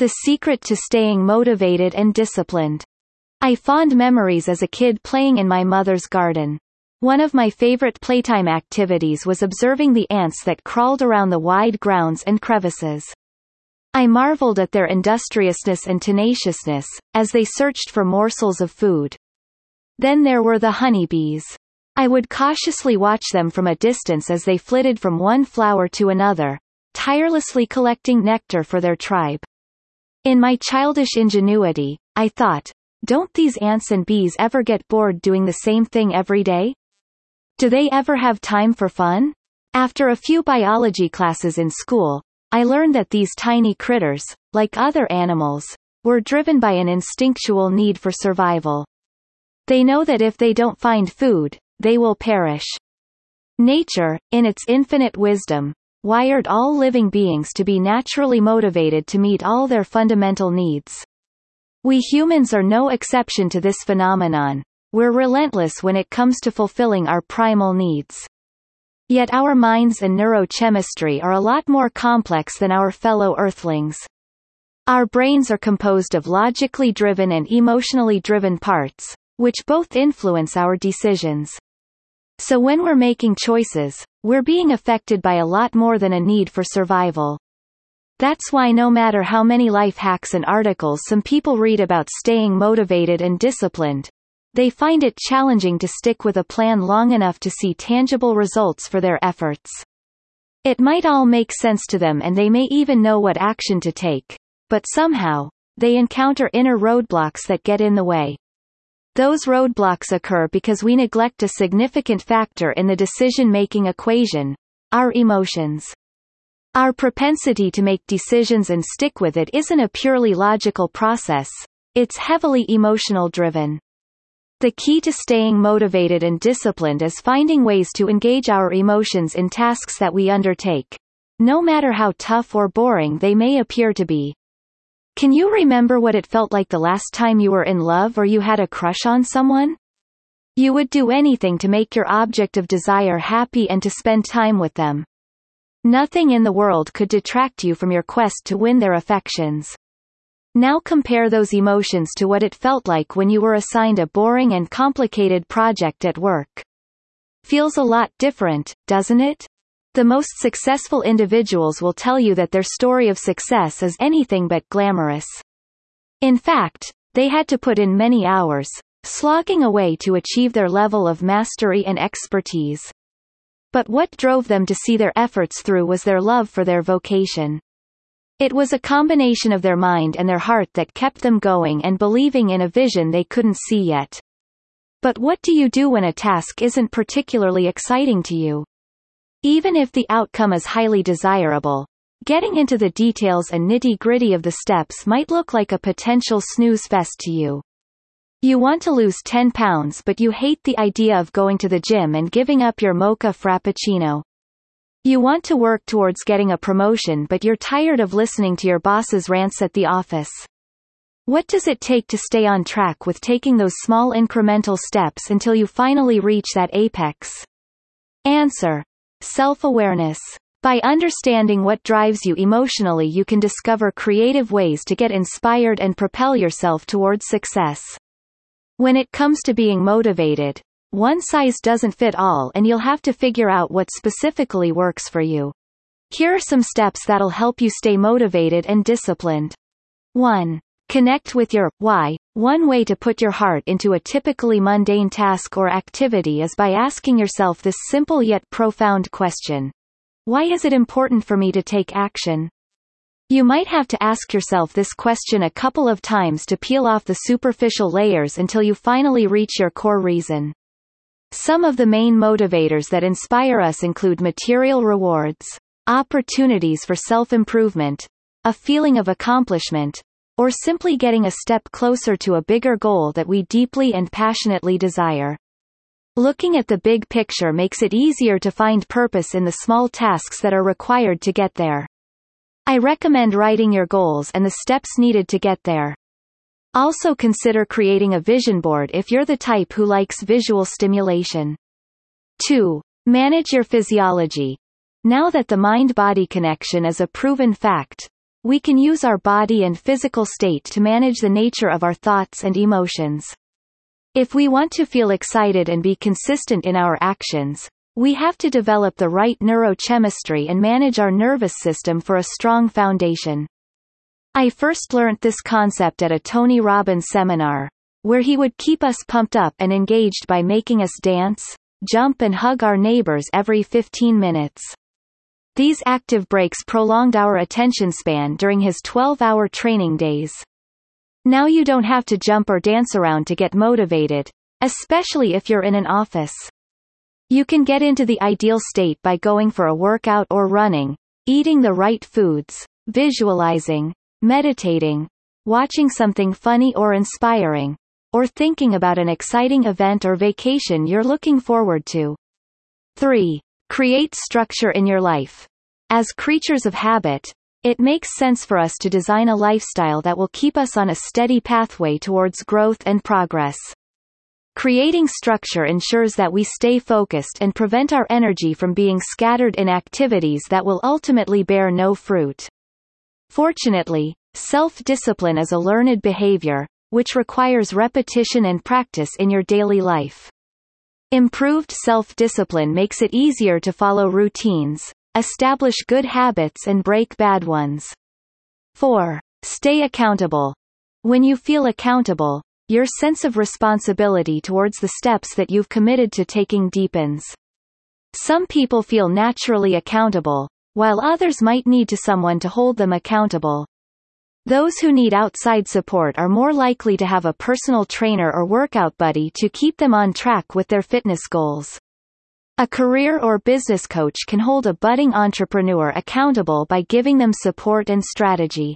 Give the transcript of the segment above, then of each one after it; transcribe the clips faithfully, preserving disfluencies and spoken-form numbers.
The secret to staying motivated and disciplined. I fond memories as a kid playing in my mother's garden. One of my favorite playtime activities was observing the ants that crawled around the wide grounds and crevices. I marveled at their industriousness and tenaciousness, as they searched for morsels of food. Then there were the honeybees. I would cautiously watch them from a distance as they flitted from one flower to another, tirelessly collecting nectar for their tribe. In my childish ingenuity, I thought, don't these ants and bees ever get bored doing the same thing every day? Do they ever have time for fun? After a few biology classes in school, I learned that these tiny critters, like other animals, were driven by an instinctual need for survival. They know that if they don't find food, they will perish. Nature, in its infinite wisdom, wired all living beings to be naturally motivated to meet all their fundamental needs. We humans are no exception to this phenomenon. We're relentless when it comes to fulfilling our primal needs. Yet our minds and neurochemistry are a lot more complex than our fellow Earthlings. Our brains are composed of logically driven and emotionally driven parts, which both influence our decisions. So when we're making choices, we're being affected by a lot more than a need for survival. That's why no matter how many life hacks and articles some people read about staying motivated and disciplined, they find it challenging to stick with a plan long enough to see tangible results for their efforts. It might all make sense to them and they may even know what action to take, but somehow, they encounter inner roadblocks that get in the way. Those roadblocks occur because we neglect a significant factor in the decision-making equation: our emotions. Our propensity to make decisions and stick with it isn't a purely logical process, it's heavily emotional-driven. The key to staying motivated and disciplined is finding ways to engage our emotions in tasks that we undertake, no matter how tough or boring they may appear to be. Can you remember what it felt like the last time you were in love or you had a crush on someone? You would do anything to make your object of desire happy and to spend time with them. Nothing in the world could detract you from your quest to win their affections. Now compare those emotions to what it felt like when you were assigned a boring and complicated project at work. Feels a lot different, doesn't it? The most successful individuals will tell you that their story of success is anything but glamorous. In fact, they had to put in many hours, slogging away to achieve their level of mastery and expertise. But what drove them to see their efforts through was their love for their vocation. It was a combination of their mind and their heart that kept them going and believing in a vision they couldn't see yet. But what do you do when a task isn't particularly exciting to you? Even if the outcome is highly desirable, getting into the details and nitty-gritty of the steps might look like a potential snooze fest to you. You want to lose ten pounds but you hate the idea of going to the gym and giving up your mocha frappuccino. You want to work towards getting a promotion but you're tired of listening to your boss's rants at the office. What does it take to stay on track with taking those small incremental steps until you finally reach that apex? Answer: self-awareness. By understanding what drives you emotionally, you can discover creative ways to get inspired and propel yourself towards success. When it comes to being motivated, one size doesn't fit all and you'll have to figure out what specifically works for you. Here are some steps that'll help you stay motivated and disciplined. one. Connect with your why. One way to put your heart into a typically mundane task or activity is by asking yourself this simple yet profound question: why is it important for me to take action? You might have to ask yourself this question a couple of times to peel off the superficial layers until you finally reach your core reason. Some of the main motivators that inspire us include material rewards, opportunities for self-improvement, a feeling of accomplishment, or simply getting a step closer to a bigger goal that we deeply and passionately desire. Looking at the big picture makes it easier to find purpose in the small tasks that are required to get there. I recommend writing your goals and the steps needed to get there. Also consider creating a vision board if you're the type who likes visual stimulation. two. Manage your physiology. Now that the mind-body connection is a proven fact, we can use our body and physical state to manage the nature of our thoughts and emotions. If we want to feel excited and be consistent in our actions, we have to develop the right neurochemistry and manage our nervous system for a strong foundation. I first learnt this concept at a Tony Robbins seminar, where he would keep us pumped up and engaged by making us dance, jump and hug our neighbors every fifteen minutes. These active breaks prolonged our attention span during his twelve-hour training days. Now you don't have to jump or dance around to get motivated, especially if you're in an office. You can get into the ideal state by going for a workout or running, eating the right foods, visualizing, meditating, watching something funny or inspiring, or thinking about an exciting event or vacation you're looking forward to. three. Create structure in your life. As creatures of habit, it makes sense for us to design a lifestyle that will keep us on a steady pathway towards growth and progress. Creating structure ensures that we stay focused and prevent our energy from being scattered in activities that will ultimately bear no fruit. Fortunately, self-discipline is a learned behavior, which requires repetition and practice in your daily life. Improved self-discipline makes it easier to follow routines, establish good habits and break bad ones. four. Stay accountable. When you feel accountable, your sense of responsibility towards the steps that you've committed to taking deepens. Some people feel naturally accountable, while others might need to someone to hold them accountable. Those who need outside support are more likely to have a personal trainer or workout buddy to keep them on track with their fitness goals. A career or business coach can hold a budding entrepreneur accountable by giving them support and strategy.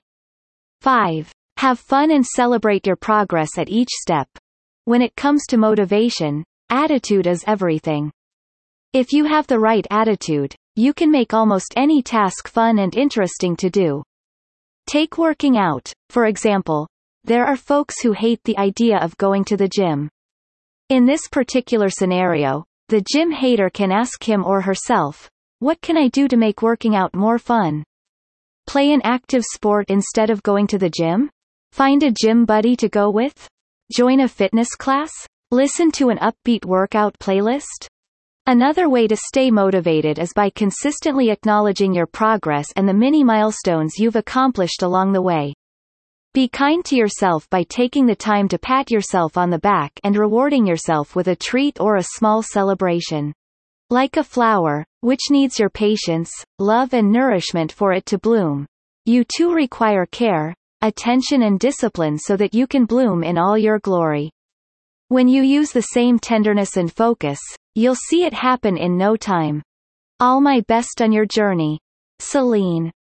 five. Have fun and celebrate your progress at each step. When it comes to motivation, attitude is everything. If you have the right attitude, you can make almost any task fun and interesting to do. Take working out, for example. There are folks who hate the idea of going to the gym. In this particular scenario, the gym hater can ask him or herself, "What can I do to make working out more fun?" Play an active sport instead of going to the gym? Find a gym buddy to go with? Join a fitness class? Listen to an upbeat workout playlist? Another way to stay motivated is by consistently acknowledging your progress and the mini milestones you've accomplished along the way. Be kind to yourself by taking the time to pat yourself on the back and rewarding yourself with a treat or a small celebration. Like a flower, which needs your patience, love and nourishment for it to bloom, you too require care, attention and discipline so that you can bloom in all your glory. When you use the same tenderness and focus, you'll see it happen in no time. All my best on your journey. Celine.